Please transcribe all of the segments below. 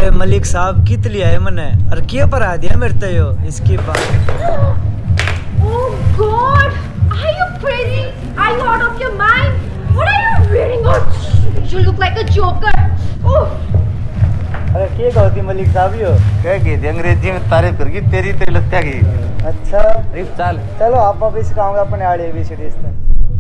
अरे मलिक साहब कित लिया है मने और क्या पढ़ा दिया मेरे तो यो इसके बाद। Oh God! Are you crazy? Are you out of your mind? What are you reading? Oh, you look like a joker. Oh. अरे क्या कहती मलिक साहब यो? क्या कहती अंग्रेजी में तारीफ करगी तेरी तेरी लगता की। अच्छा रिप चल चलो आप वापस खाओगे अपने आड़े भी सीढ़ी से।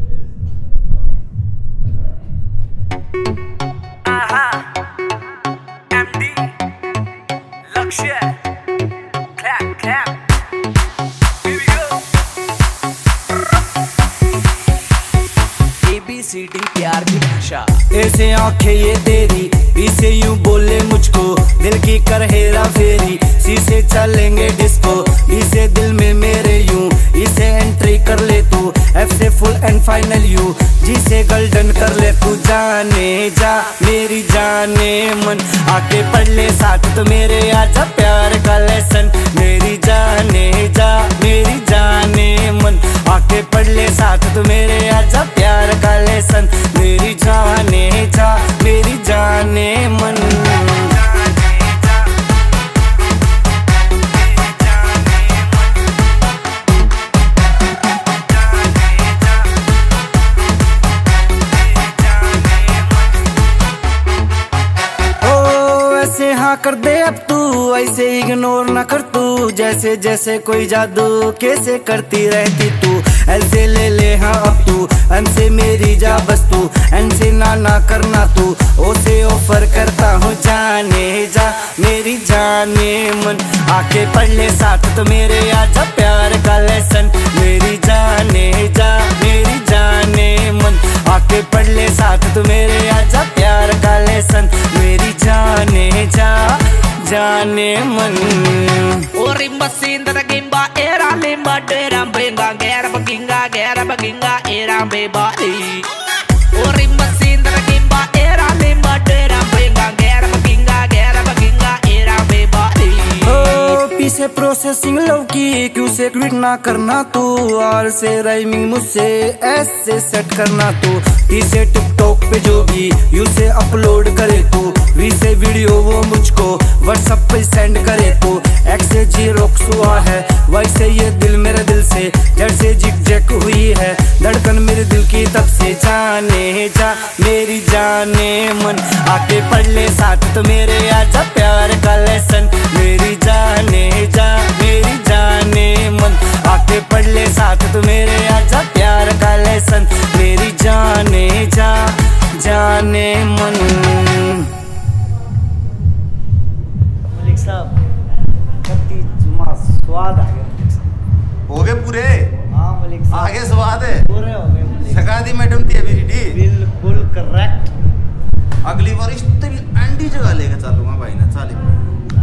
MD लक्ष्य clap clap here we go ABCD प्यार की भाषा। ऐसे आंखें ये तेरी इसे यूं बोले मुझको दिल की कर हेरा फेरी शीशे चलेंगे डिस्को इसे दिल में मेरे यूं इसे एंट्री कर ले तू एफ से फुल एंड फाइनल यू जिसे गोल्डन कर ले तू जाने जा मेरी जाने मन आके पढ़ ले साथ तो मेरे आजा प्यार का लेसन मेरी जाने जा मेरी जाने मन आके पढ़ ले साथ तो मेरे आजा प्यार का लेसन मेरी जाने जा मेरी जाने मन। ऐसे हाँ कर दे अब तू ऐसे इग्नोर ना कर तू जैसे जैसे कोई जादू कैसे करती रहती तू ऐसे ले ले हाँ अब तू एम से मेरी जा बस तू एन से ना करना तू ओ से ऑफर करता हूँ जाने जा मेरी जाने मन आके पढ़ ले साथ तो मेरे आजा प्यार का लेसन मेरी जाने जा मेरी जाने मन आके पढ़ ले साथ तो मेरे आजा प्यार का लेसन मेरी जाने जा जाने मन। Orimba sindra gimba era limba dera benga gera baginga era bebali. Orimba sindra gimba era limba dera benga gera baginga era bebali. पीछे प्रोसेसिंग लव की क्यों से क्विट ना करना तू आर से राइमिंग मुझसे एस से सेट करना तू टी से टिकटॉक पे जो भी यू से अपलोड करे तू वी से वीडियो वो मुझको व्हाट्सएप पे सेंड करे तू एक्स से जी रोक्स हुआ है वैसे ये दिल मेरे दिल से जड़ से जिग जैक हुई है धड़कन मेरे दिल की तब से जाने जा मेरी जाने मन आके पढ़ ले साथ तो मेरे आजा प्यार का लेसन मेरी जाने जा मेरी जाने मन आके पढ़ ले साथ तो मेरे आजा प्यार का लेसन मेरी जाने जा जाने मन। मलिक साहब कत्ती जुमा स्वाद आ गया। हो गए पूरे? हाँ मलिक साहब आगे स्वाद है पूरे हो गए मलिक। सका दी मैडम थी अभी रेडी बिल्कुल करेक्ट। अगली बार इस तेरी एंडी जगह लेके चलूंगा भाई ना चाली।